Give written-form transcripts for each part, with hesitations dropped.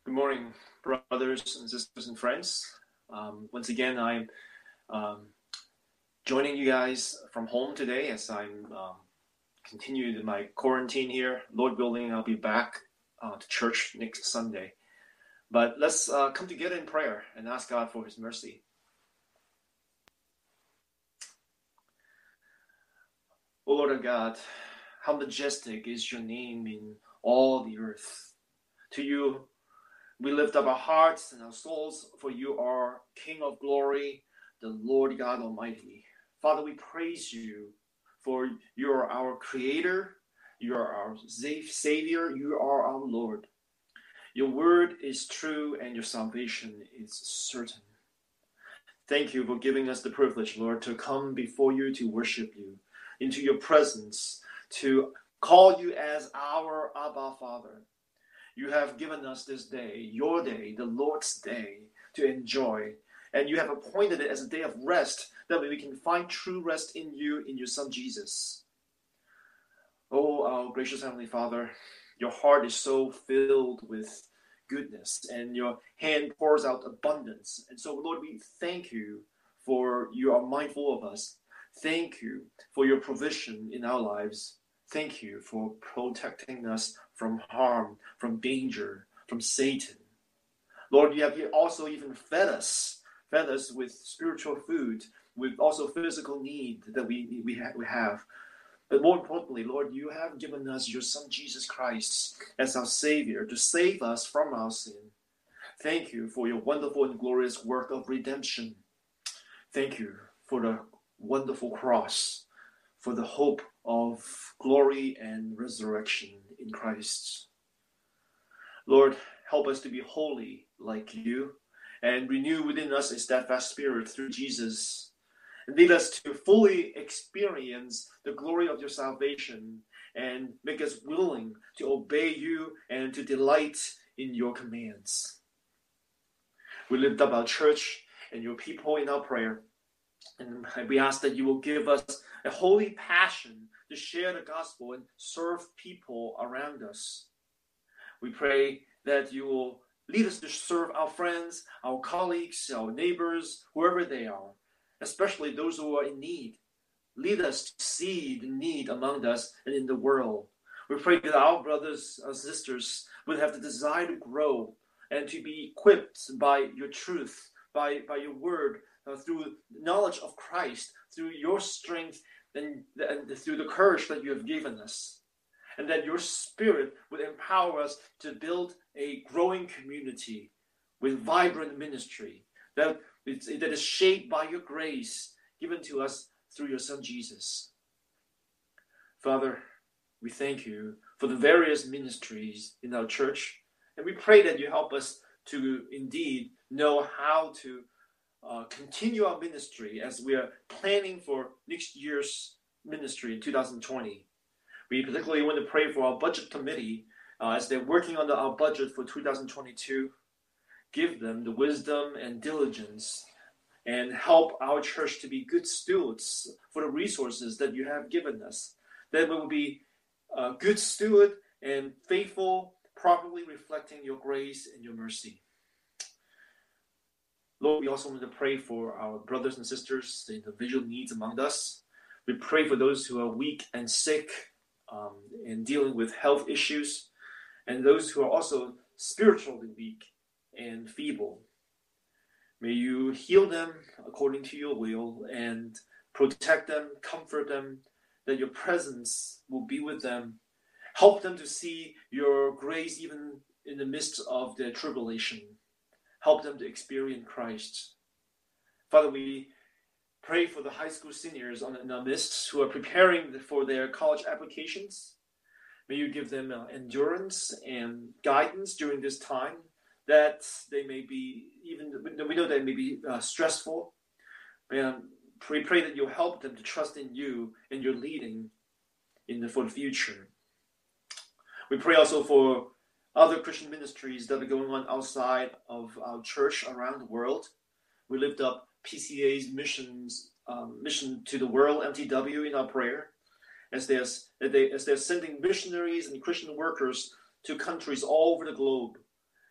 Good morning, brothers and sisters and friends. Once again, I'm joining you guys from home today as I'm continuing my quarantine here. Lord willing, I'll be back to church next Sunday. But let's come together in prayer and ask God for His mercy. O Lord our God, how majestic is your name in all the earth. To you, we lift up our hearts and our souls, for you are King of glory, the Lord God Almighty. Father, we praise you, for you are our Creator, you are our Savior, you are our Lord. Your word is true and your salvation is certain. Thank you for giving us the privilege, Lord, to come before you to worship you, into your presence, to call you as our Abba Father. You have given us this day, your day, the Lord's day, to enjoy. And you have appointed it as a day of rest, that we can find true rest in you, in your Son Jesus. Oh, our gracious Heavenly Father, your heart is so filled with goodness, and your hand pours out abundance. And so, Lord, we thank you for you are mindful of us. Thank you for your provision in our lives. Thank you for protecting us from harm, from danger, from Satan. Lord, you have also even fed us with spiritual food, with also physical need that we have. But more importantly, Lord, you have given us your Son Jesus Christ as our Savior to save us from our sin. Thank you for your wonderful and glorious work of redemption. Thank you for the wonderful cross, for the hope of glory and resurrection in Christ. Lord, help us to be holy like you and renew within us a steadfast spirit through Jesus. And lead us to fully experience the glory of your salvation and make us willing to obey you and to delight in your commands. We lift up our church and your people in our prayer. And we ask that you will give us a holy passion to share the gospel and serve people around us. We pray that you will lead us to serve our friends, our colleagues, our neighbors, whoever they are, especially those who are in need. Lead us to see the need among us and in the world. We pray that our brothers and sisters will have the desire to grow and to be equipped by your truth, by your word, through knowledge of Christ, through your strength and through the courage that you have given us. And that your spirit would empower us to build a growing community with vibrant ministry that is shaped by your grace given to us through your Son Jesus. Father, we thank you for the various ministries in our church, and we pray that you help us to indeed know how to continue our ministry as we are planning for next year's ministry in 2020. We particularly want to pray for our budget committee as they're working on our budget for 2022. Give them the wisdom and diligence and help our church to be good stewards for the resources that you have given us. That we will be a good steward and faithful, properly reflecting your grace and your mercy. Lord, we also want to pray for our brothers and sisters, the individual needs among us. We pray for those who are weak and sick and dealing with health issues, and those who are also spiritually weak and feeble. May you heal them according to your will and protect them, comfort them, that your presence will be with them. Help them to see your grace even in the midst of their tribulation. Help them to experience Christ. Father, we pray for the high school seniors in our midst who are preparing for their college applications. May you give them endurance and guidance during this time, that they may be, even we know they may be stressful. We pray that you'll help them to trust in you and your leading for the future. We pray also for other Christian ministries that are going on outside of our church around the world. We lift up PCA's mission to the world, MTW, in our prayer, as they're sending missionaries and Christian workers to countries all over the globe.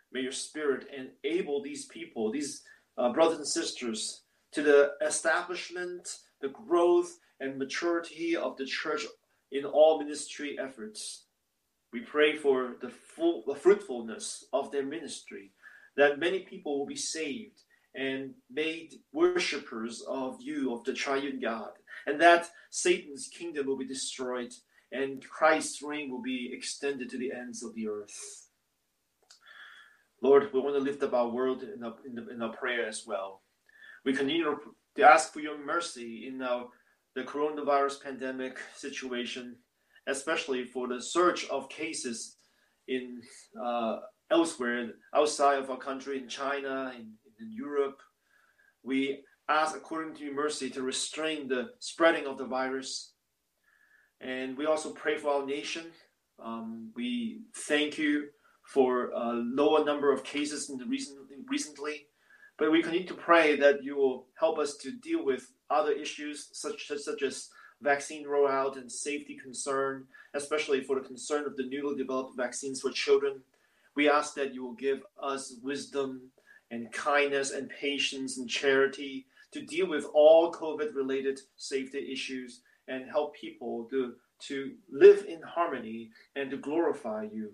May your Spirit enable these people, these brothers and sisters, to the establishment, the growth, and maturity of the church in all ministry efforts. We pray for the fruitfulness of their ministry, that many people will be saved and made worshippers of you, of the triune God, and that Satan's kingdom will be destroyed and Christ's reign will be extended to the ends of the earth. Lord, we want to lift up our world in our prayer as well. We continue to ask for your mercy in the coronavirus pandemic situation, especially for the surge of cases in elsewhere, outside of our country, in China, in Europe. We ask, according to your mercy, to restrain the spreading of the virus. And we also pray for our nation. We thank you for a lower number of cases recently. But we continue to pray that you will help us to deal with other issues such as vaccine rollout and safety concern, especially for the concern of the newly developed vaccines for children. We ask that you will give us wisdom and kindness and patience and charity to deal with all COVID-related safety issues and help people to live in harmony and to glorify you.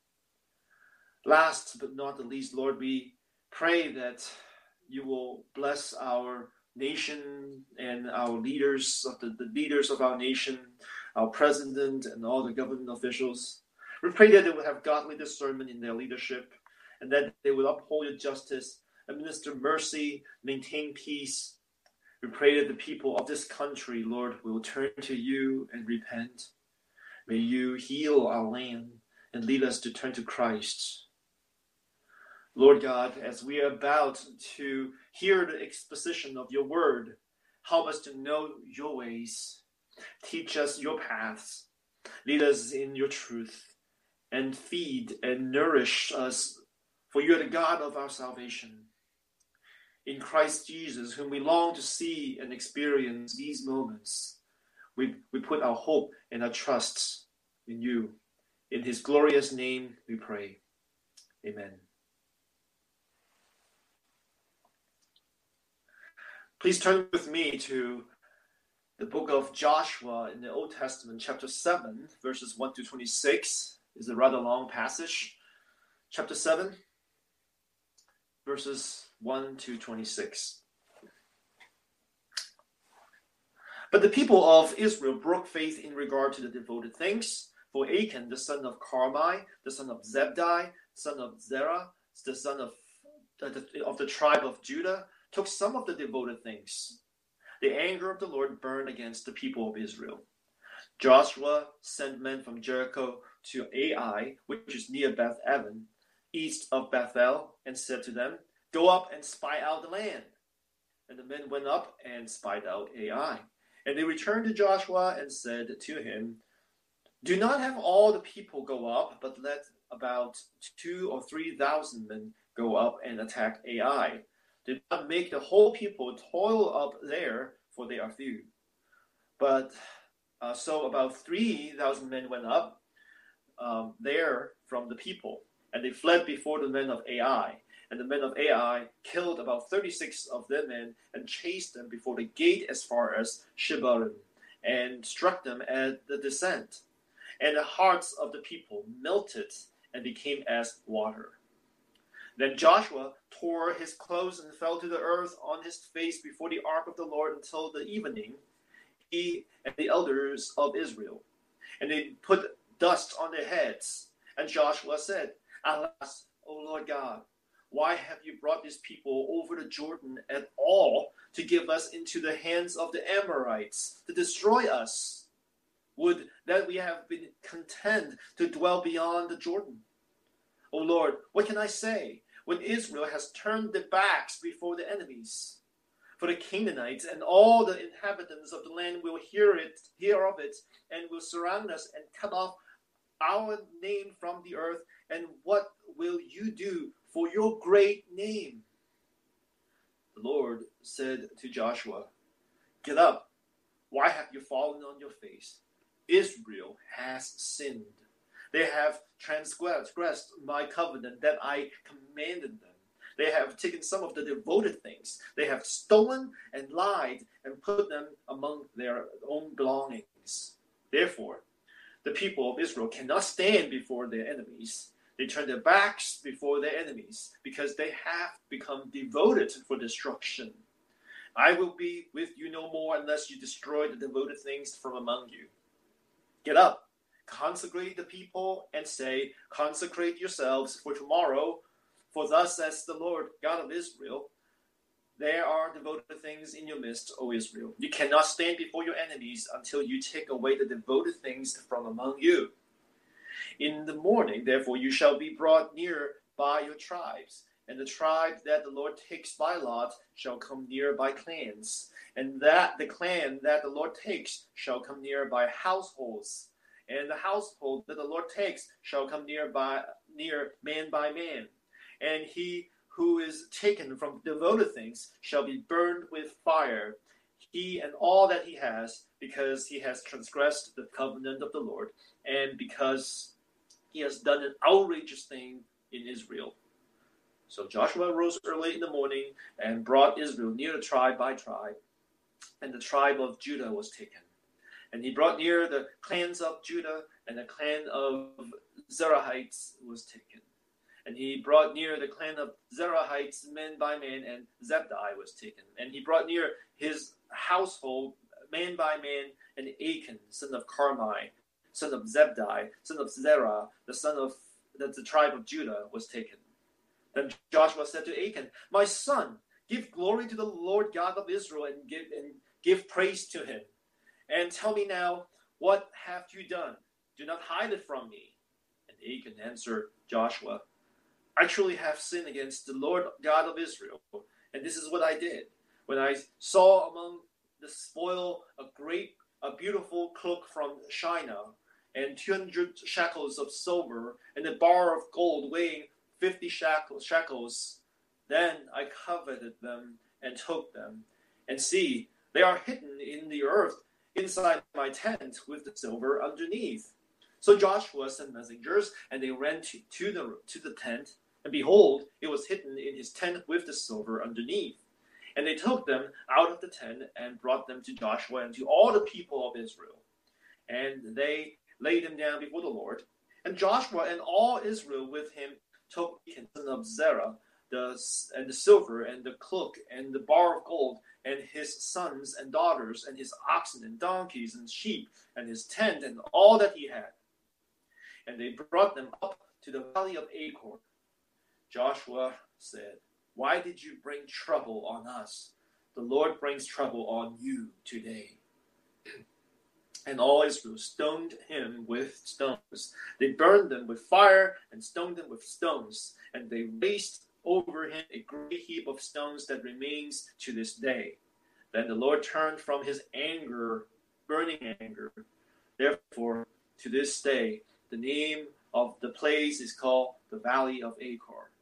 Last but not the least, Lord, we pray that you will bless our nation and our leaders, the leaders of our nation, our president and all the government officials. We pray that they will have godly discernment in their leadership and that they will uphold your justice, administer mercy, maintain peace. We pray that the people of this country, Lord, will turn to you and repent. May you heal our land and lead us to turn to Christ. Lord God, as we are about to hear the exposition of your word, help us to know your ways. Teach us your paths. Lead us in your truth and feed and nourish us, for you are the God of our salvation. In Christ Jesus, whom we long to see and experience these moments, we put our hope and our trust in you. In his glorious name we pray. Amen. Please turn with me to the book of Joshua in the Old Testament, chapter 7, verses 1 to 26. It's a rather long passage. Chapter 7, verses 1 to 26. But the people of Israel broke faith in regard to the devoted things. For Achan, the son of Carmi, the son of Zebdi, son of Zerah, the son of the tribe of Judah, took some of the devoted things. The anger of the Lord burned against the people of Israel. Joshua sent men from Jericho to Ai, which is near Beth-aven, east of Bethel, and said to them, "Go up and spy out the land." And the men went up and spied out Ai. And they returned to Joshua and said to him, "Do not have all the people go up, but let about 2,000 or 3,000 men go up and attack Ai. Do not make the whole people toil up there, for they are few." But so about 3,000 men went up there from the people, and they fled before the men of Ai. And the men of Ai killed about 36 of their men and chased them before the gate as far as Shebarim, and struck them at the descent. And the hearts of the people melted and became as water. Then Joshua tore his clothes and fell to the earth on his face before the ark of the Lord until the evening, he and the elders of Israel. And they put dust on their heads. And Joshua said, "Alas, O Lord God, why have you brought these people over the Jordan at all to give us into the hands of the Amorites to destroy us? Would that we have been content to dwell beyond the Jordan. O Lord, what can I say when Israel has turned their backs before the enemies? For the Canaanites and all the inhabitants of the land will hear of it, and will surround us and cut off our name from the earth. And what will you do for your great name?" The Lord said to Joshua, "Get up. Why have you fallen on your face? Israel has sinned. They have transgressed my covenant that I commanded them. They have taken some of the devoted things. They have stolen and lied and put them among their own belongings. Therefore, the people of Israel cannot stand before their enemies. They turn their backs before their enemies because they have become devoted for destruction. I will be with you no more unless you destroy the devoted things from among you. Get up, consecrate the people, and say, consecrate yourselves for tomorrow, for thus says the Lord God of Israel, there are devoted things in your midst, O Israel. You cannot stand before your enemies until you take away the devoted things from among you. In the morning, therefore, you shall be brought near by your tribes, and the tribe that the Lord takes by lot shall come near by clans, and that the clan that the Lord takes shall come near by households, and the household that the Lord takes shall come near man by man, and he who is taken from devoted things shall be burned with fire, he and all that he has, because he has transgressed the covenant of the Lord, and because he has done an outrageous thing in Israel. So Joshua rose early in the morning and brought Israel near the tribe by tribe, and the tribe of Judah was taken. And he brought near the clans of Judah, and the clan of Zerahites was taken. And he brought near the clan of Zerahites man by man, and Zebdi was taken. And he brought near his household man by man, and Achan, son of Carmi, son of Zebdi, son of Zerah, the son of the tribe of Judah, was taken. Then Joshua said to Achan, my son, give glory to the Lord God of Israel, and give praise to him. And tell me now, what have you done? Do not hide it from me. And Achan answered Joshua, I truly have sinned against the Lord God of Israel, and this is what I did. When I saw among the spoil a beautiful cloak from Shinar, and 200 shekels of silver, and a bar of gold weighing 50 shekels, then I coveted them and took them. And see, they are hidden in the earth inside my tent with the silver underneath. So Joshua sent messengers, and they ran to the tent, and behold, it was hidden in his tent with the silver underneath. And they took them out of the tent and brought them to Joshua and to all the people of Israel. And they laid them down before the Lord. And Joshua and all Israel with him took Achan, son of Zerah, and the silver, and the cloak, and the bar of gold, and his sons and daughters, and his oxen and donkeys and sheep, and his tent, and all that he had. And they brought them up to the valley of Achor. Joshua said, why did you bring trouble on us? The Lord brings trouble on you today. And all Israel stoned him with stones. They burned them with fire and stoned them with stones. And they raised over him a great heap of stones that remains to this day. Then the Lord turned from his anger, burning anger. Therefore, to this day, the name of the place is called the Valley of Achor.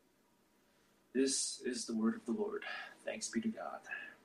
This is the word of the Lord. Thanks be to God.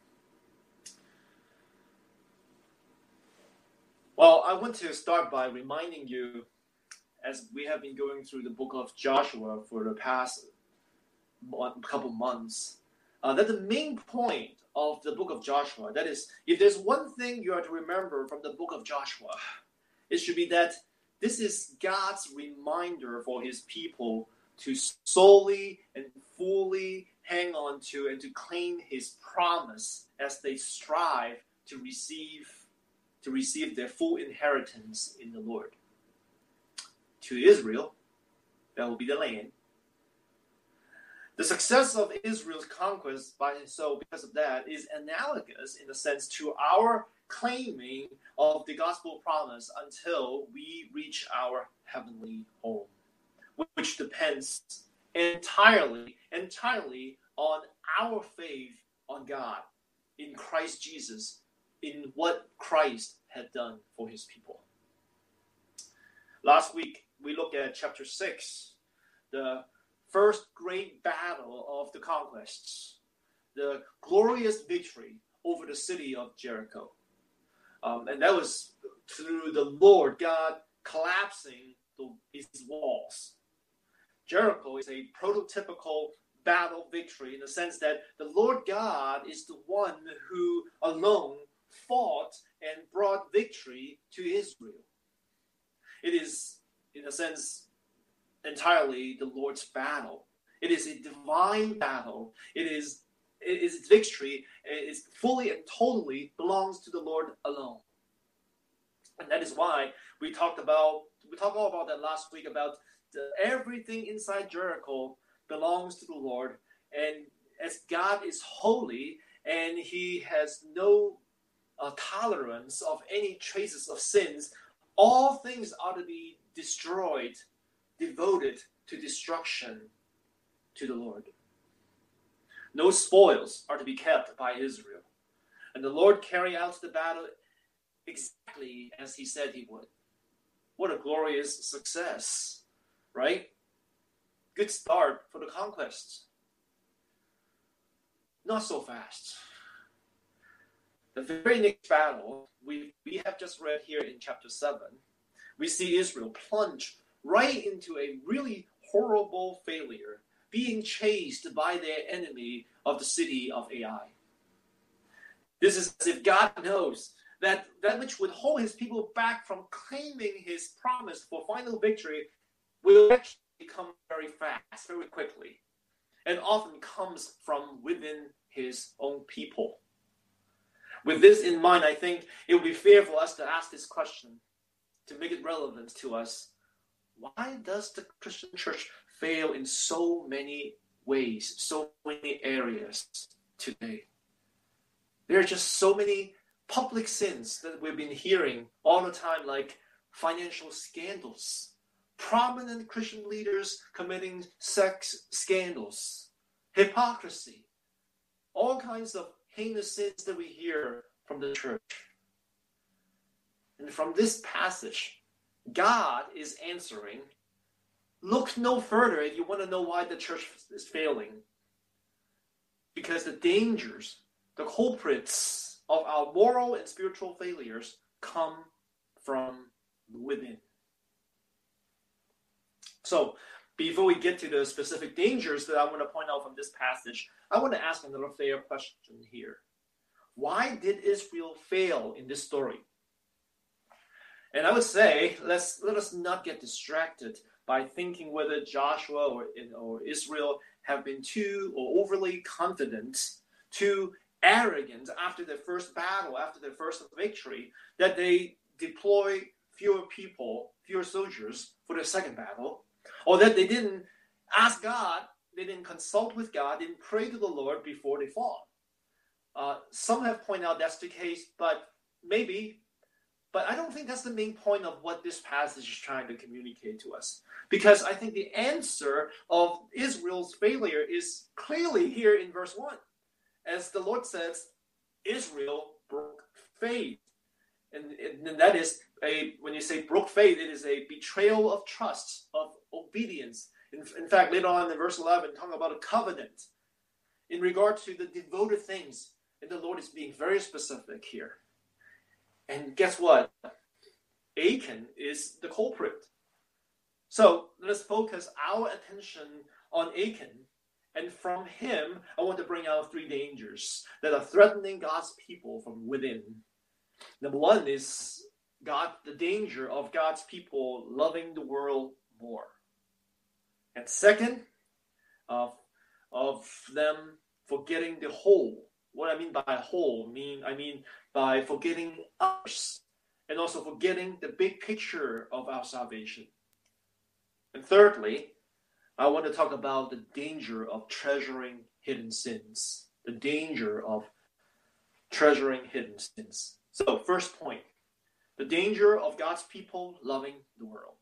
Well, I want to start by reminding you, as we have been going through the book of Joshua for the past couple months, that the main point of the book of Joshua, that is, if there's one thing you are to remember from the book of Joshua, it should be that this is God's reminder for his people to solely and fully hang on to and to claim his promise as they strive to receive their full inheritance in the Lord. To Israel, that will be the land. The success of Israel's conquest because of that is analogous in a sense to our claiming of the gospel promise until we reach our heavenly home, which depends entirely on our faith on God, in Christ Jesus, in what Christ had done for his people. Last week, we looked at chapter 6, the first great battle of the conquests, the glorious victory over the city of Jericho. And that was through the Lord God collapsing its walls. Jericho is a prototypical battle victory in the sense that the Lord God is the one who alone fought and brought victory to Israel. It is, in a sense, entirely the Lord's battle. It is a divine battle. Its victory is fully and totally belongs to the Lord alone. And that is why we talked all about that last week, about everything inside Jericho belongs to the Lord. And as God is holy and he has no tolerance of any traces of sins, all things are to be destroyed, devoted to destruction to the Lord. No spoils are to be kept by Israel. And the Lord carried out the battle exactly as he said he would. What a glorious success, right? Good start for the conquest. Not so fast. The very next battle we have just read here in chapter 7, we see Israel plunge right into a really horrible failure, being chased by their enemy of the city of Ai. This is as if God knows that which would hold his people back from claiming his promise for final victory will actually come very fast, very quickly, and often comes from within his own people. With this in mind, I think it would be fair for us to ask this question to make it relevant to us. Why does the Christian church fail in so many ways, so many areas today? There are just so many public sins that we've been hearing all the time, like financial scandals, prominent Christian leaders committing sex scandals, hypocrisy, all kinds of heinous sins that we hear from the church. And from this passage, God is answering, look no further if you want to know why the church is failing. Because the dangers, the culprits of our moral and spiritual failures come from within. So, before we get to the specific dangers that I want to point out from this passage, I want to ask another fair question here. Why did Israel fail in this story? And I would say, let us not get distracted by thinking whether Joshua or Israel have been too or overly confident, too arrogant after their first battle, after their first victory, that they deploy fewer people, fewer soldiers for the second battle, or that they didn't ask God, they didn't consult with God, didn't pray to the Lord before they fought. Some have pointed out that's the case, but I don't think that's the main point of what this passage is trying to communicate to us. Because I think the answer of Israel's failure is clearly here in verse 1. As the Lord says, Israel broke faith. And that is, when you say broke faith, it is a betrayal of trust, of obedience. In fact, later on in verse 11, talking about a covenant in regard to the devoted things. And the Lord is being very specific here. And guess what? Achan is the culprit. So let's focus our attention on Achan. And from him, I want to bring out three dangers that are threatening God's people from within. Number one is the danger of God's people loving the world more. And second, of them forgetting the whole. What I mean by whole, I mean by forgetting others and also forgetting the big picture of our salvation. And thirdly, I want to talk about the danger of treasuring hidden sins. The danger of treasuring hidden sins. So, first point, the danger of God's people loving the world.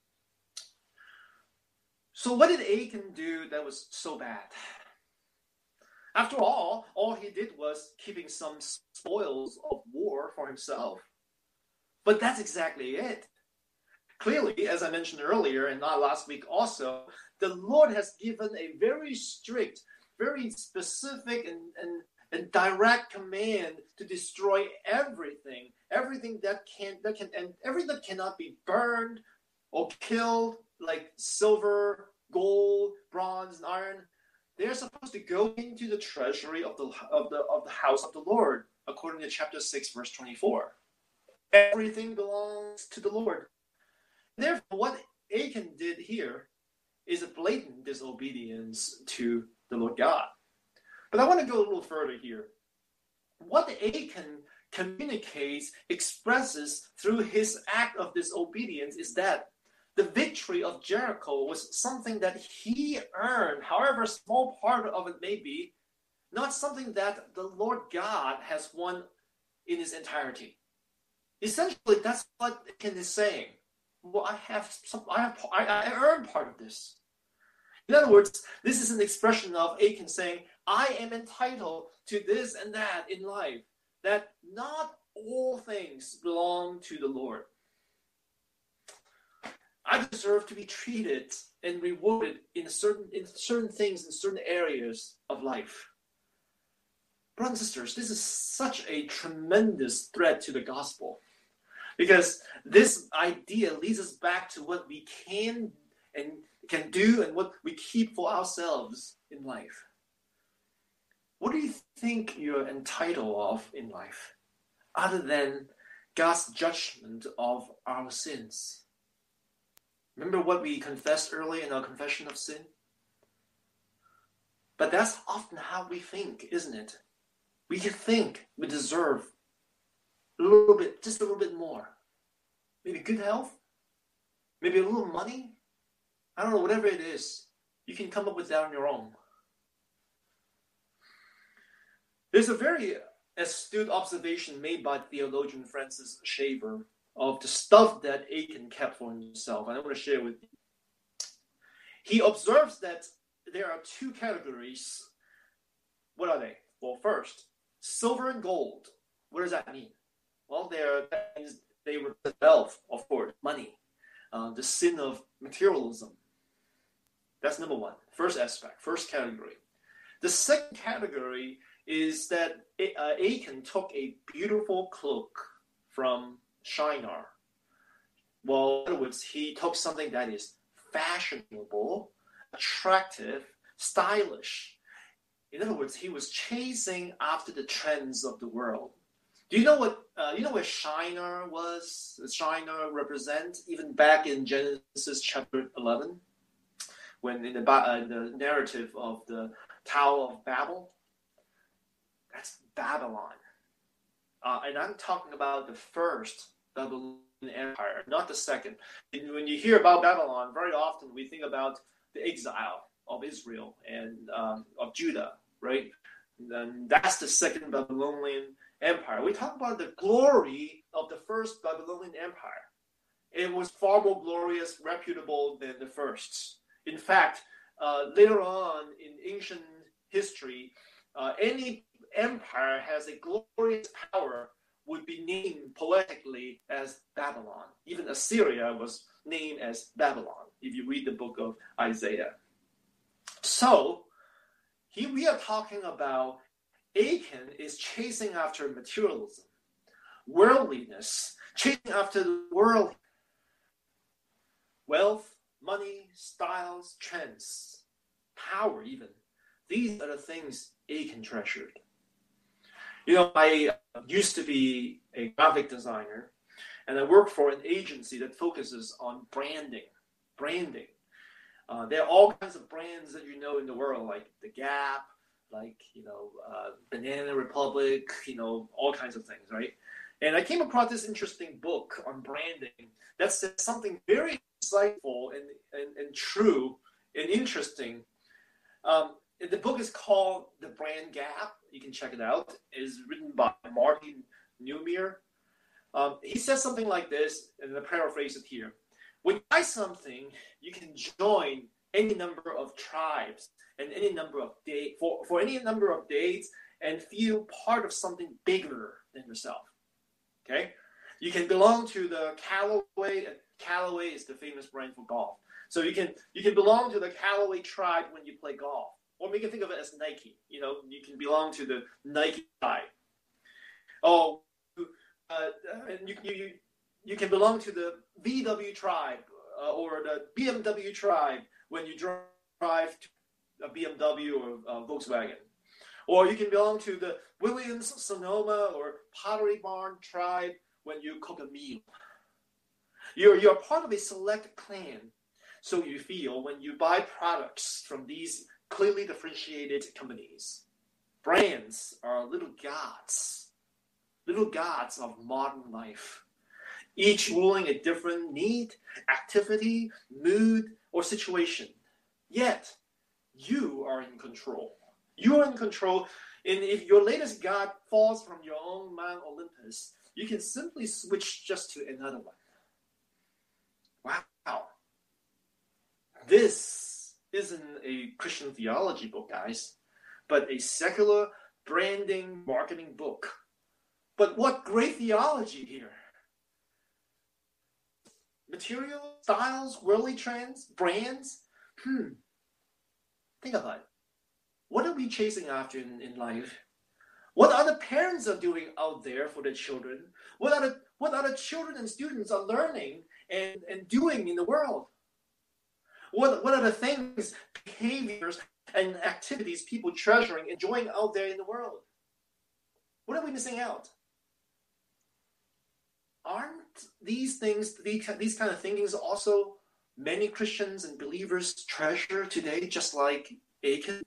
So what did Achan do that was so bad? After all he did was keeping some spoils of war for himself. But that's exactly it. Clearly, as I mentioned earlier, and not last week also, the Lord has given a very strict, very specific and direct command to destroy everything that cannot be burned, or killed like silver, gold, bronze, and iron, they're supposed to go into the treasury of the house of the Lord, according to chapter 6, verse 24. Everything belongs to the Lord. Therefore, what Achan did here is a blatant disobedience to the Lord God. But I want to go a little further here. What Achan communicates, expresses through his act of disobedience is that the victory of Jericho was something that he earned, however small part of it may be, not something that the Lord God has won in its entirety. Essentially, that's what Achan is saying. Well, I earned part of this. In other words, this is an expression of Achan saying, I am entitled to this and that in life, that not all things belong to the Lord. I deserve to be treated and rewarded in certain things, in certain areas of life. Brothers and sisters, this is such a tremendous threat to the gospel, because this idea leads us back to what we can do and what we keep for ourselves in life. What do you think you're entitled of in life, other than God's judgment of our sins? Remember what we confessed earlier in our confession of sin? But that's often how we think, isn't it? We think we deserve a little bit, just a little bit more. Maybe good health? Maybe a little money? I don't know, whatever it is. You can come up with that on your own. There's a very astute observation made by theologian Francis Schaeffer of the stuff that Achan kept for himself, and I want to share with you. He observes that there are two categories. What are they? Well, first, silver and gold. What does that mean? Well, that means they represent wealth, of course, money, the sin of materialism. That's number one. First aspect, first category. The second category is that Achan took a beautiful cloak from Shinar. Well, in other words, he took something that is fashionable, attractive, stylish. In other words, he was chasing after the trends of the world. Do you know what Shinar was? Shinar represents even back in Genesis chapter 11, when in the narrative of the Tower of Babel. That's Babylon. And I'm talking about the first Babylonian Empire, not the second. And when you hear about Babylon, very often we think about the exile of Israel and of Judah, right? And that's the second Babylonian Empire. We talk about the glory of the first Babylonian Empire. It was far more glorious, reputable than the first. In fact, later on in ancient history, any empire has a glorious power would be named poetically as Babylon. Even Assyria was named as Babylon, if you read the book of Isaiah. So, here we are talking about Achan is chasing after materialism, worldliness, chasing after the world, wealth, money, styles, trends, power even. These are the things Achan treasured. You know, I used to be a graphic designer, and I work for an agency that focuses on branding. There are all kinds of brands that you know in the world, like The Gap, like, Banana Republic, all kinds of things, right? And I came across this interesting book on branding that says something very insightful and true and interesting. The book is called The Brand Gap. You can check it out. It is written by Martin Neumeyer. He says something like this, and I paraphrase it here. When you buy something, you can join any number of tribes and any number of days for any number of days and feel part of something bigger than yourself. Okay? You can belong to the Callaway. Callaway is the famous brand for golf. So you can belong to the Callaway tribe when you play golf. Or we can think of it as Nike. You can belong to the Nike tribe. And you can belong to the VW tribe or the BMW tribe when you drive to a BMW or a Volkswagen. Or you can belong to the Williams-Sonoma or Pottery Barn tribe when you cook a meal. You're part of a select clan, so you feel when you buy products from these clearly differentiated companies. Brands are little gods of modern life, each ruling a different need, activity, mood, or situation. Yet, you are in control. You are in control, and if your latest god falls from your own Mount Olympus, you can simply switch just to another one. Wow. This isn't a Christian theology book, guys, but a secular branding marketing book. But what great theology here. Material, styles, worldly trends, brands. Think about it. What are we chasing after in life? What other parents are doing out there for their children? What other children and students are learning and doing in the world? What are the things, behaviors, and activities people treasuring, enjoying out there in the world? What are we missing out? Aren't these things, these kind of thinkings also many Christians and believers treasure today, just like Achan?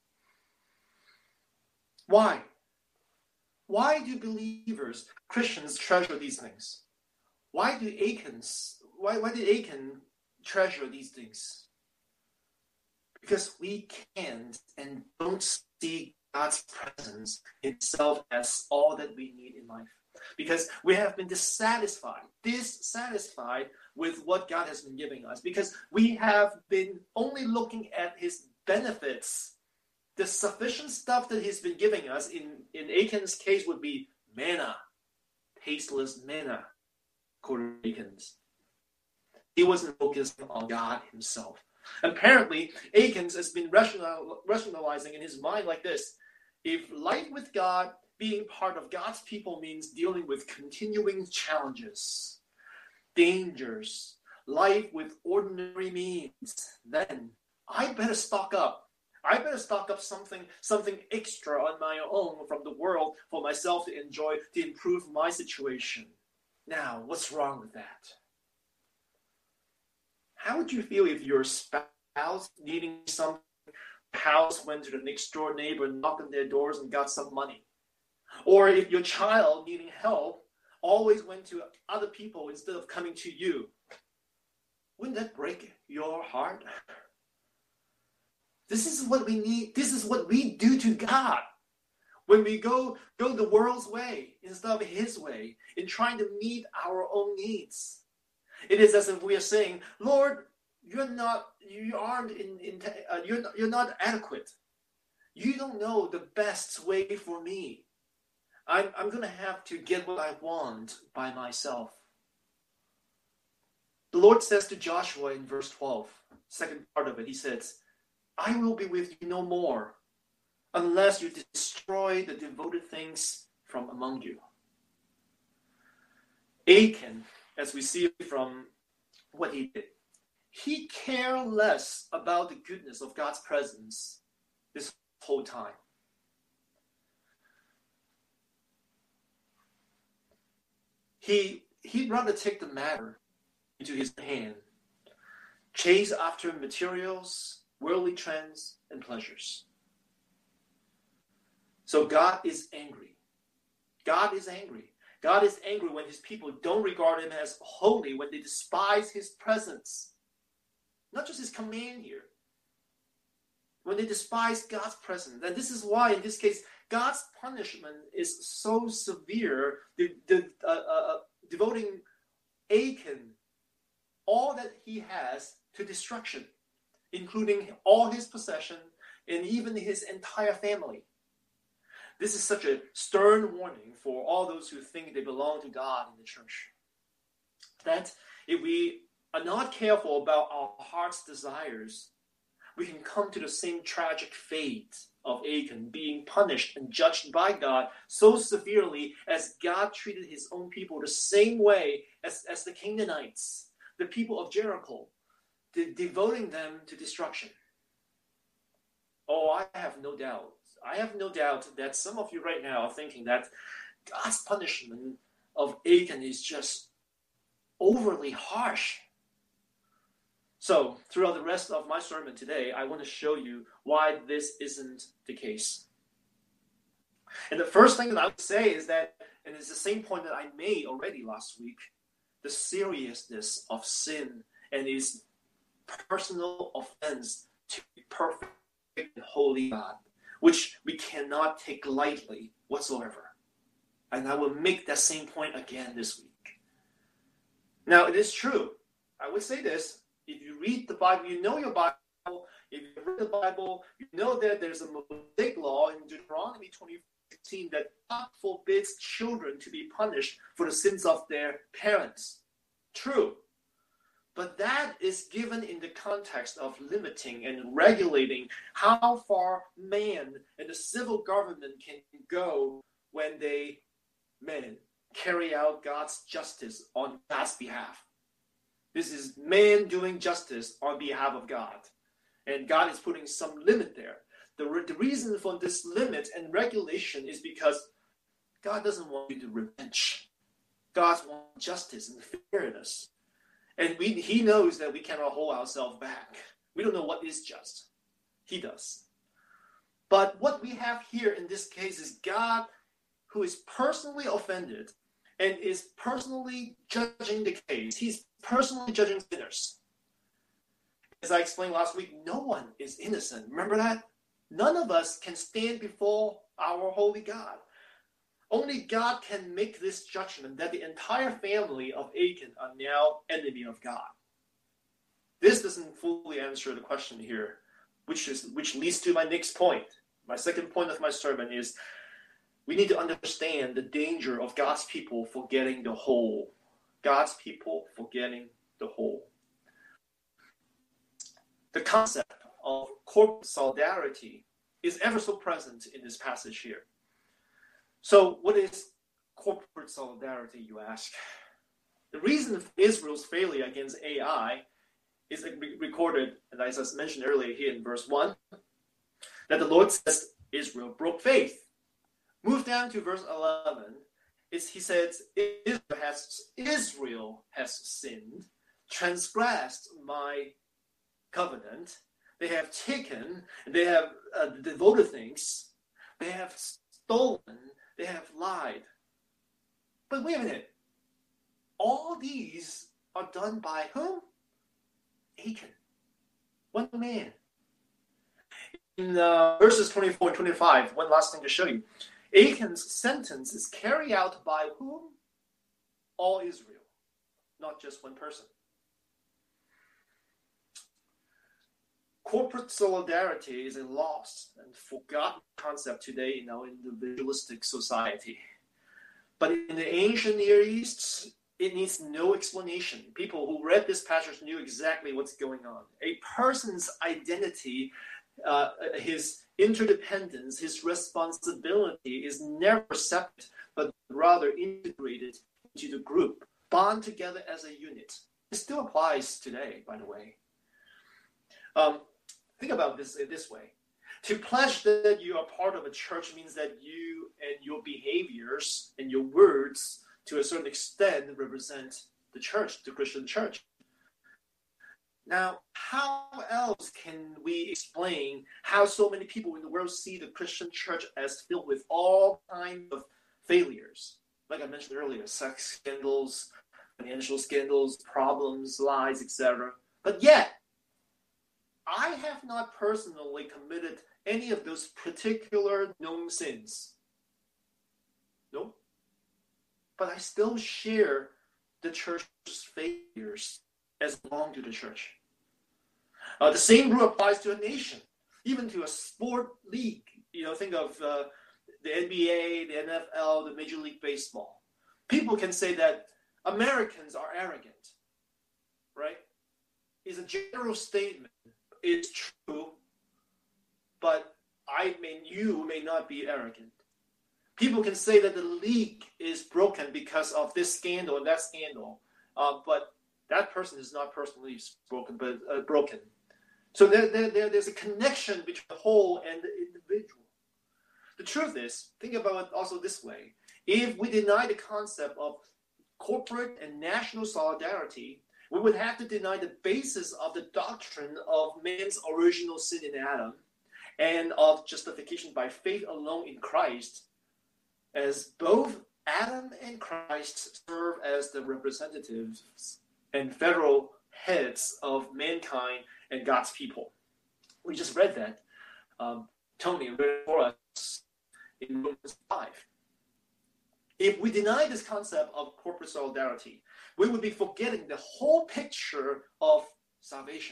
Why? Why do believers, Christians, treasure these things? Why did Achan treasure these things? Because we can't and don't see God's presence Himself as all that we need in life. Because we have been dissatisfied with what God has been giving us. Because we have been only looking at His benefits. The sufficient stuff that He's been giving us, in Achan's case, would be manna, tasteless manna, according to Achan's. He wasn't focused on God Himself. Apparently, Achan has been rationalizing in his mind like this: if life with God, being part of God's people, means dealing with continuing challenges, dangers, life with ordinary means, then I better stock up. I better stock up something extra on my own from the world for myself to enjoy, to improve my situation. Now, what's wrong with that? How would you feel if your spouse needing some house went to the next door neighbor, knocked on their doors and got some money? Or if your child needing help always went to other people instead of coming to you? Wouldn't that break your heart? This is what we need. This is what we do to God when we go the world's way instead of His way in trying to meet our own needs. It is as if we are saying, Lord, you're not adequate. You don't know the best way for me. I'm going to have to get what I want by myself. The Lord says to Joshua in verse 12, second part of it, He says, I will be with you no more unless you destroy the devoted things from among you. Achan, as we see from what he did, he cared less about the goodness of God's presence this whole time. He'd rather take the matter into his hand, chase after materials, worldly trends, and pleasures. So God is angry. God is angry. God is angry when His people don't regard Him as holy, when they despise His presence. Not just His command here. When they despise God's presence. And this is why, in this case, God's punishment is so severe, devoting Achan, all that he has, to destruction, including all his possession and even his entire family. This is such a stern warning for all those who think they belong to God in the church. That if we are not careful about our heart's desires, we can come to the same tragic fate of Achan, being punished and judged by God so severely as God treated His own people the same way as the Canaanites. the people of Jericho, devoting them to destruction. Oh, I have no doubt. I have no doubt that some of you right now are thinking that God's punishment of Achan is just overly harsh. So, throughout the rest of my sermon today, I want to show you why this isn't the case. And the first thing that I would say is that, and it's the same point that I made already last week, the seriousness of sin and its personal offense to the perfect and holy God, which we cannot take lightly whatsoever. And I will make that same point again this week. Now, it is true. I would say this. If you read the Bible, you know your Bible. If you read the Bible, you know that there's a Mosaic law in Deuteronomy 20:15 that God forbids children to be punished for the sins of their parents. True. But that is given in the context of limiting and regulating how far man and the civil government can go when they, carry out God's justice on God's behalf. This is man doing justice on behalf of God. And God is putting some limit there. The reason for this limit and regulation is because God doesn't want you to revenge. God wants justice and fairness. And He knows that we cannot hold ourselves back. We don't know what is just. He does. But what we have here in this case is God who is personally offended and is personally judging the case. He's personally judging sinners. As I explained last week, no one is innocent. Remember that? None of us can stand before our holy God. Only God can make this judgment that the entire family of Achan are now enemy of God. This doesn't fully answer the question here, which leads to my next point. My second point of my sermon is we need to understand the danger of God's people forgetting the whole. God's people forgetting the whole. The concept of corporate solidarity is ever so present in this passage here. So what is corporate solidarity, you ask? The reason for Israel's failure against Ai is recorded, and as I mentioned earlier here in verse 1, that the Lord says Israel broke faith. Move down to verse 11. He says, Israel has sinned, transgressed my covenant. They have taken, they have devoted things, they have stolen, they have lied. But wait a minute. All these are done by whom? Achan. One man. In verses 24 and 25, one last thing to show you. Achan's sentence is carried out by whom? All Israel, not just one person. Corporate solidarity is a lost and forgotten concept today in our individualistic society. But in the ancient Near East, it needs no explanation. People who read this passage knew exactly what's going on. A person's identity, his interdependence, his responsibility is never separate, but rather integrated into the group, bond together as a unit. It still applies today, by the way. Think about this way. To pledge that you are part of a church means that you and your behaviors and your words, to a certain extent, represent the church, the Christian church. Now, how else can we explain how so many people in the world see the Christian church as filled with all kinds of failures? Like I mentioned earlier, sex scandals, financial scandals, problems, lies, etc. But yet, I have not personally committed any of those particular known sins. No. But I still share the church's failures as belong to the church. The same rule applies to a nation, even to a sport league. Think of the NBA, the NFL, the Major League Baseball. People can say that Americans are arrogant, right? It's a general statement. It's true, but you may not be arrogant. People can say that the league is broken because of this scandal and that scandal, but that person is not personally broken, but broken. So there's a connection between the whole and the individual. The truth is, think about it also this way. If we deny the concept of corporate and national solidarity, we would have to deny the basis of the doctrine of man's original sin in Adam and of justification by faith alone in Christ, as both Adam and Christ serve as the representatives and federal heads of mankind and God's people. We just read that. Tony read it for us in Romans 5. If we deny this concept of corporate solidarity, we would be forgetting the whole picture of salvation.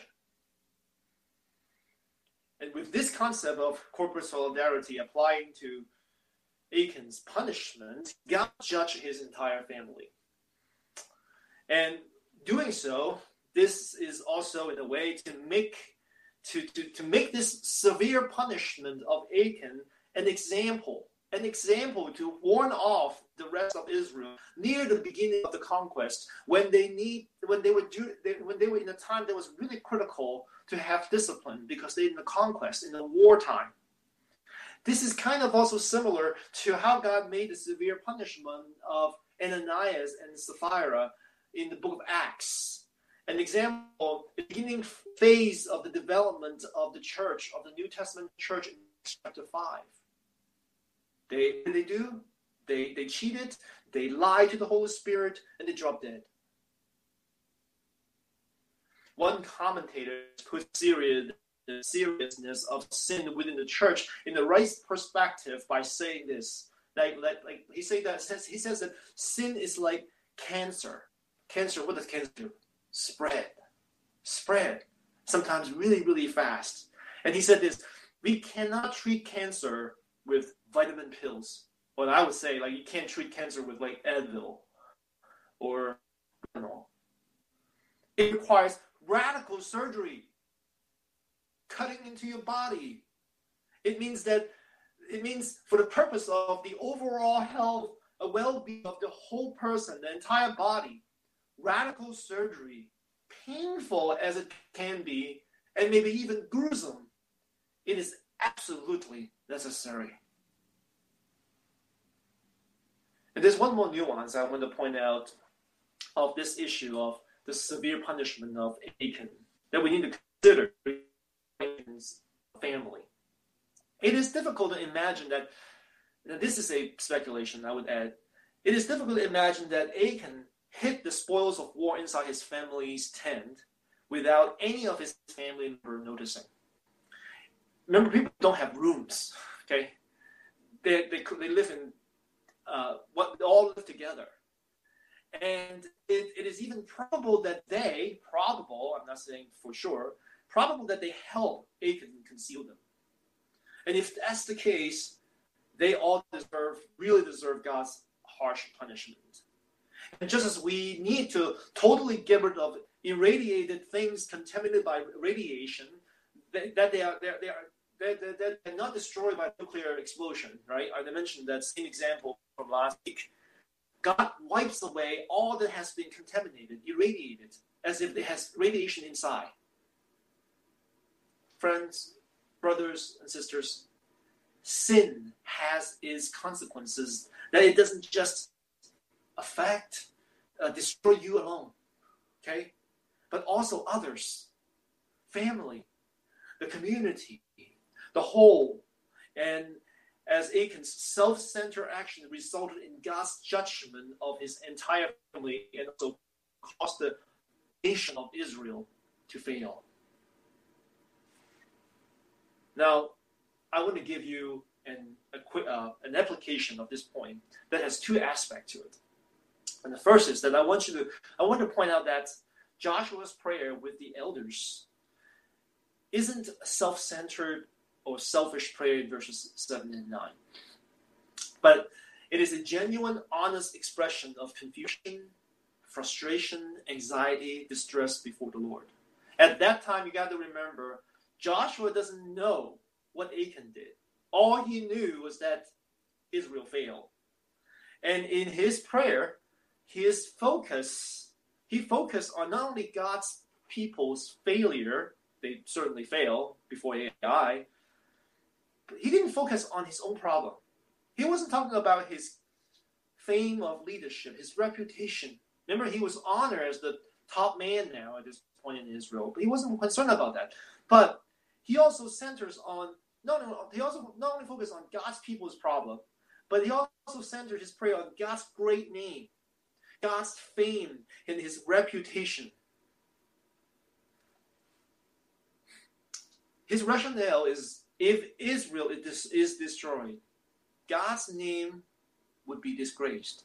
And with this concept of corporate solidarity applying to Achan's punishment, God judged his entire family. And doing so, this is also in a way to make this severe punishment of Achan an example to warn off the rest of Israel near the beginning of the conquest, when they were in a time that was really critical to have discipline, because they're in the conquest, in the wartime. This is kind of also similar to how God made the severe punishment of Ananias and Sapphira in the book of Acts. An example, the beginning phase of the development of the church, of the New Testament church in chapter 5. What did they do? They cheated, they lied to the Holy Spirit, and they dropped dead. One commentator put the seriousness of sin within the church in the right perspective by saying this. Like he says that sin is like cancer. Cancer, what does cancer do? Spread. Sometimes really, really fast. And he said this: we cannot treat cancer with vitamin pills. Well, I would say, like, you can't treat cancer with like Advil or Tylenol. It requires radical surgery, cutting into your body. It means for the purpose of the overall health, a well-being of the whole person, the entire body, radical surgery, painful as it can be, and maybe even gruesome, it is absolutely necessary. And there's one more nuance I want to point out of this issue of the severe punishment of Achan that we need to consider Achan's family. It is difficult to imagine that, this is a speculation I would add, it is difficult to imagine that Achan hid the spoils of war inside his family's tent without any of his family member noticing. Remember, people don't have rooms, okay? They live in, all live together. And it is even probable that I'm not saying for sure, probable that they help Achan conceal them. And if that's the case, they all really deserve God's harsh punishment. And just as we need to totally get rid of irradiated things contaminated by radiation, that they're not destroyed by nuclear explosion, right? I mentioned that same example from last week. God wipes away all that has been contaminated, irradiated, as if it has radiation inside. Friends, brothers and sisters, sin has its consequences, that it doesn't just affect, destroy you alone, okay? But also others, family, the community, the whole. And as Achan's self-centered action resulted in God's judgment of his entire family and also caused the nation of Israel to fail. Now, I want to give you an application of this point that has two aspects to it. And the first is that I want to point out that Joshua's prayer with the elders isn't a self-centered or selfish prayer in verses 7 and 9. But it is a genuine, honest expression of confusion, frustration, anxiety, distress before the Lord. At that time, you got to remember, Joshua doesn't know what Achan did. All he knew was that Israel failed. And in his prayer, his focus he focused on not only God's people's failure, they certainly fail before AI, but he didn't focus on his own problem. He wasn't talking about his fame of leadership, his reputation. Remember, he was honored as the top man now at this point in Israel, but he wasn't concerned about that. But he also centers on, he also not only focused on God's people's problem, but he also centered his prayer on God's great name, God's fame, and his reputation. His rationale is, if Israel is destroyed, God's name would be disgraced.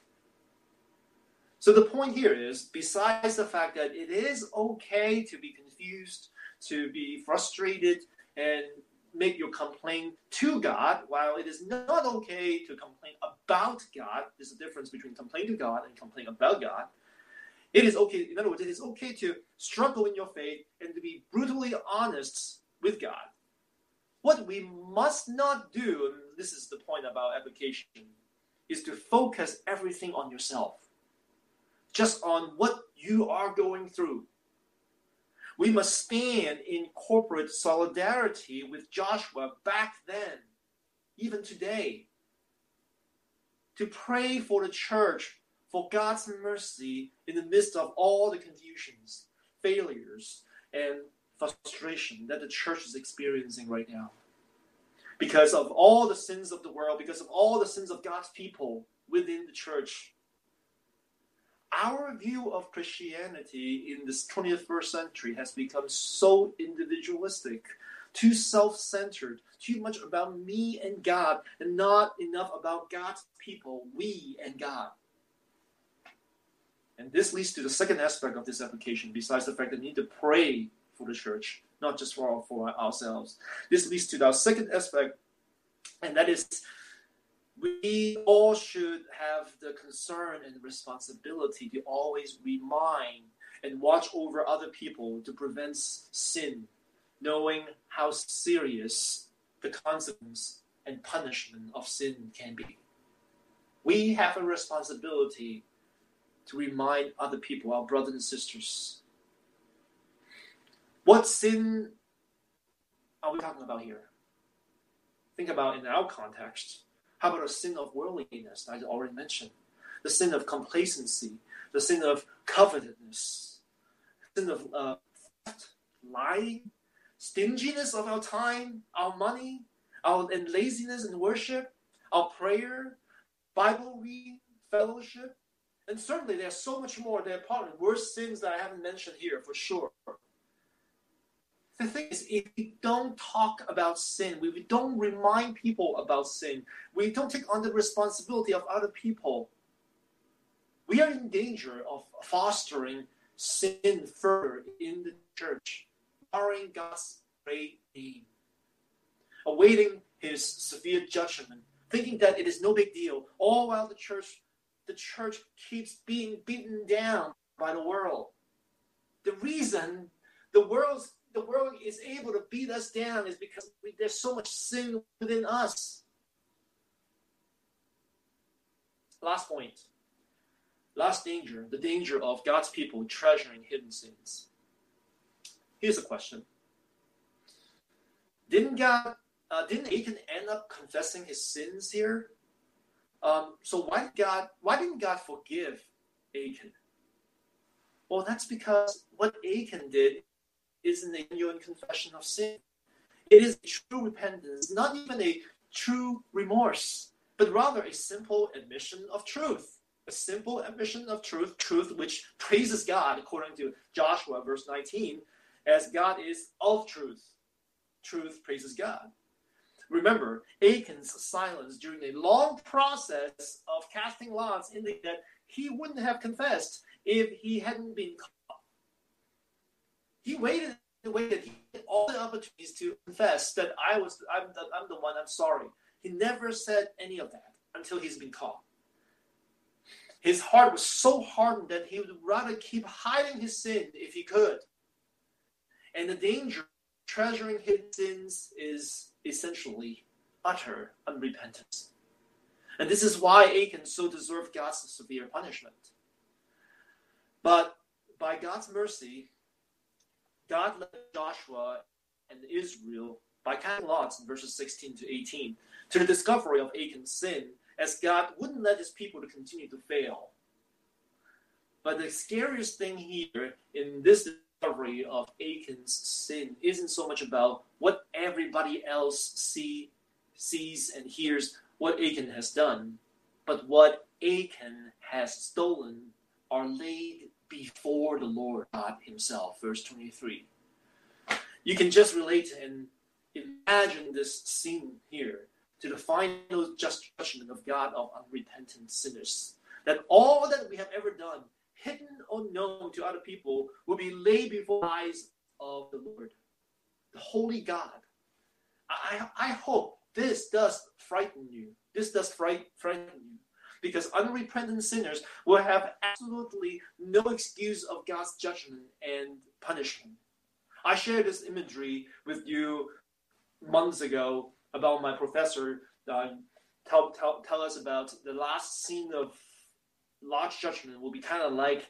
So the point here is, besides the fact that it is okay to be confused, to be frustrated, and make your complaint to God, while it is not okay to complain about God, there's a difference between complain to God and complain about God. It is okay, in other words, it is okay to struggle in your faith and to be brutally honest with God. What we must not do, and this is the point about application, is to focus everything on yourself, just on what you are going through. We must stand in corporate solidarity with Joshua back then, even today, to pray for the church, for God's mercy in the midst of all the confusions, failures, and frustration that the church is experiencing right now. Because of all the sins of the world, because of all the sins of God's people within the church, our view of Christianity in this 21st century has become so individualistic, too self-centered, too much about me and God, and not enough about God's people, we and God. And this leads to the second aspect of this application, besides the fact that we need to pray for the church, not just for ourselves. This leads to our second aspect, and that is, we all should have the concern and responsibility to always remind and watch over other people to prevent sin, knowing how serious the consequence and punishment of sin can be. We have a responsibility to remind other people, our brothers and sisters. What sin are we talking about here? Think about in our context. How about a sin of worldliness, I already mentioned? The sin of complacency, the sin of covetousness, the sin of theft, lying, stinginess of our time, our money, and laziness in worship, our prayer, Bible reading, fellowship. And certainly there's so much more. There are probably worse sins that I haven't mentioned here for sure. The thing is, if we don't talk about sin, we don't remind people about sin, we don't take on the responsibility of other people, we are in danger of fostering sin further in the church, marring God's great name, awaiting his severe judgment, thinking that it is no big deal, all while the church keeps being beaten down by the world. The reason the world is able to beat us down is because there's so much sin within us. Last point. Last danger. The danger of God's people treasuring hidden sins. Here's a question. Didn't Achan end up confessing his sins here? So why didn't God forgive Achan? Well, that's because what Achan did is an genuine confession of sin. It is true repentance, not even a true remorse, but rather a simple admission of truth. A simple admission of truth which praises God, according to Joshua verse 19, as God is of truth. Truth praises God. Remember, Achan's silence during a long process of casting lots indicated that he wouldn't have confessed if he hadn't been caught. He waited and waited. He had all the opportunities to confess that I'm the one, I'm sorry. He never said any of that until he's been caught. His heart was so hardened that he would rather keep hiding his sin if he could. And the danger of treasuring hidden sins is essentially utter unrepentance. And this is why Achan so deserved God's severe punishment. But by God's mercy, God led Joshua and Israel by casting lots in verses 16 to 18 to the discovery of Achan's sin, as God wouldn't let his people to continue to fail. But the scariest thing here in this discovery of Achan's sin isn't so much about what everybody else sees and hears what Achan has done, but what Achan has stolen are laid before the Lord God himself. Verse 23. You can just relate and imagine this scene here to the final just judgment of God of unrepentant sinners. That all that we have ever done, hidden or known to other people, will be laid before the eyes of the Lord, the holy God. I hope this does frighten you. This does frighten you. Because unrepentant sinners will have absolutely no excuse of God's judgment and punishment. I shared this imagery with you months ago about my professor tell us about the last scene of large judgment will be kind of like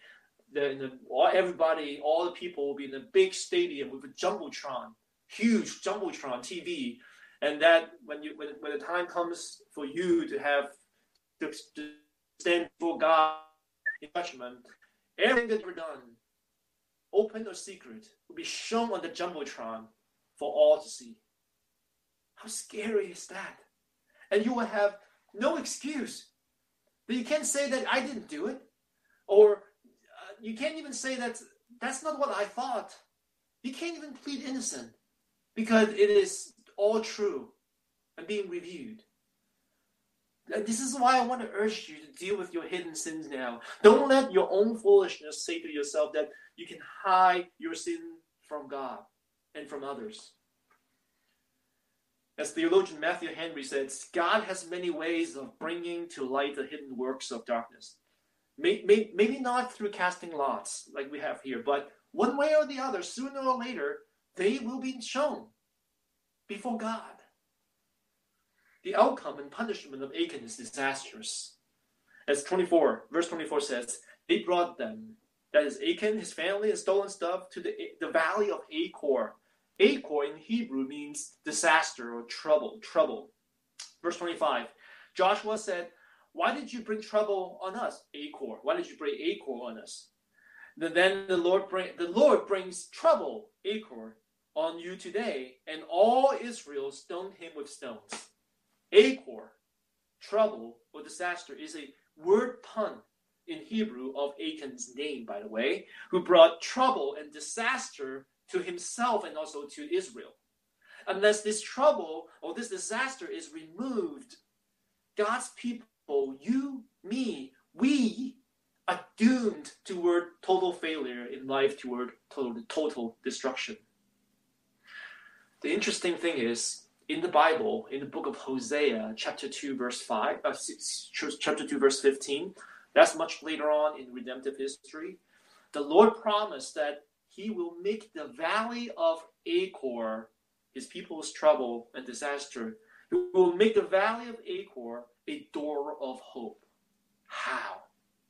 everybody, all the people will be in a big stadium with a jumbotron, huge jumbotron TV, and that when the time comes for you to have to stand before God in judgment, everything that you've done, open or secret, will be shown on the jumbotron for all to see. How scary is that? And you will have no excuse. But you can't say that I didn't do it, or you can't even say that that's not what I thought. You can't even plead innocent because it is all true and being reviewed. And this is why I want to urge you to deal with your hidden sins now. Don't let your own foolishness say to yourself that you can hide your sin from God and from others. As theologian Matthew Henry says, God has many ways of bringing to light the hidden works of darkness. Maybe not through casting lots like we have here, but one way or the other, sooner or later, they will be shown before God. The outcome and punishment of Achan is disastrous. As verse 24 says, they brought them, that is Achan, his family, and stolen stuff, to the valley of Achor. Achor in Hebrew means disaster or trouble. Verse 25, Joshua said, why did you bring trouble on us, Achor? Why did you bring Achor on us? Then the Lord brings trouble, Achor, on you today, and all Israel stoned him with stones. Achor, trouble or disaster, is a word pun in Hebrew of Achan's name, by the way, who brought trouble and disaster to himself and also to Israel. Unless this trouble or this disaster is removed, God's people, you, me, we are doomed toward total failure in life, toward total destruction. The interesting thing is, in the Bible, in the book of Hosea, chapter 2, verse 15, that's much later on in redemptive history, the Lord promised that he will make the valley of Achor, his people's trouble and disaster, he will make the valley of Achor a door of hope. How?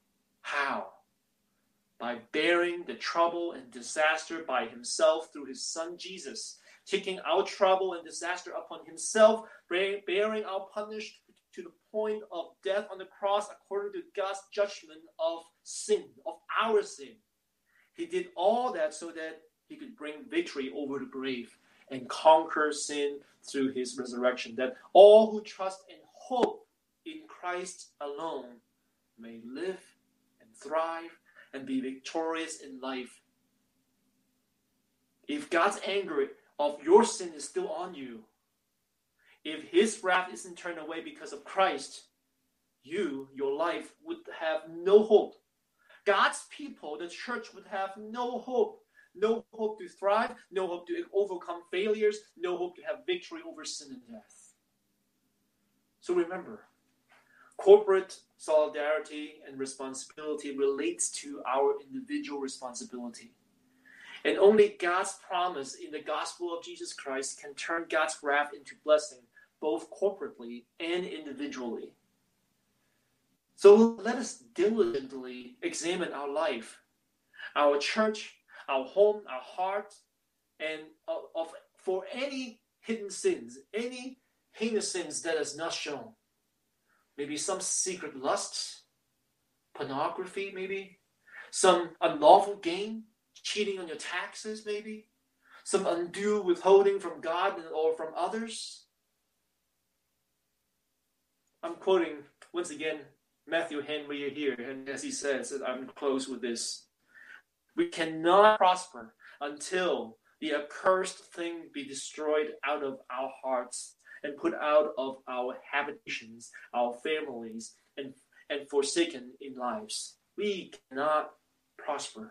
By bearing the trouble and disaster by himself through his son Jesus, taking our trouble and disaster upon himself, bearing our punishment to the point of death on the cross according to God's judgment of sin, of our sin. He did all that so that he could bring victory over the grave and conquer sin through his resurrection, that all who trust and hope in Christ alone may live and thrive and be victorious in life. If God's anger of your sin is still on you, if his wrath isn't turned away because of Christ, your life would have no hope. God's people, the church, would have no hope. No hope to thrive, no hope to overcome failures, no hope to have victory over sin and death. So remember, corporate solidarity and responsibility relates to our individual responsibility. And only God's promise in the gospel of Jesus Christ can turn God's wrath into blessing, both corporately and individually. So let us diligently examine our life our church, our home, our heart, and for any hidden sins, any heinous sins that is not shown. Maybe some secret lusts, pornography maybe, some unlawful gain, cheating on your taxes maybe, some undue withholding from God or from others. I'm quoting once again Matthew Henry here, and as he says, I'm close with this. We cannot prosper until the accursed thing be destroyed out of our hearts and put out of our habitations, our families, and forsaken in lives. We cannot prosper.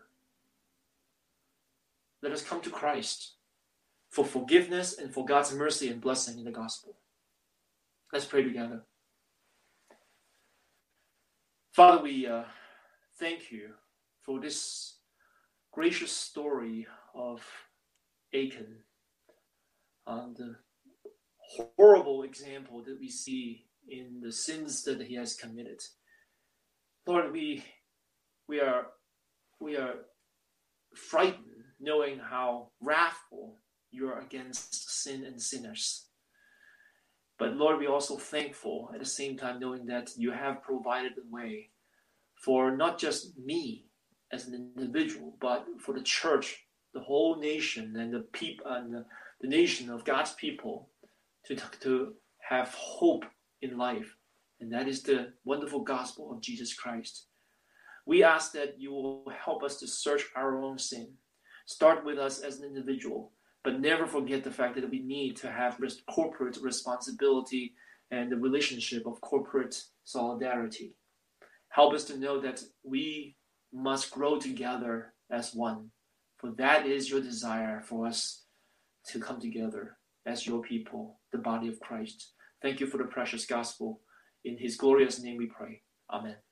Let us come to Christ for forgiveness and for God's mercy and blessing in the gospel. Let's pray together. Father, we thank you for this gracious story of Achan, the horrible example that we see in the sins that he has committed. Lord, we are frightened knowing how wrathful you are against sin and sinners. But Lord, we're also thankful at the same time knowing that you have provided a way for not just me as an individual, but for the church, the whole nation, and the people, and the nation of God's people to have hope in life. And that is the wonderful gospel of Jesus Christ. We ask that you will help us to search our own sin. Start with us as an individual, but never forget the fact that we need to have corporate responsibility and the relationship of corporate solidarity. Help us to know that we must grow together as one, for that is your desire for us to come together as your people, the body of Christ. Thank you for the precious gospel. In his glorious name we pray. Amen.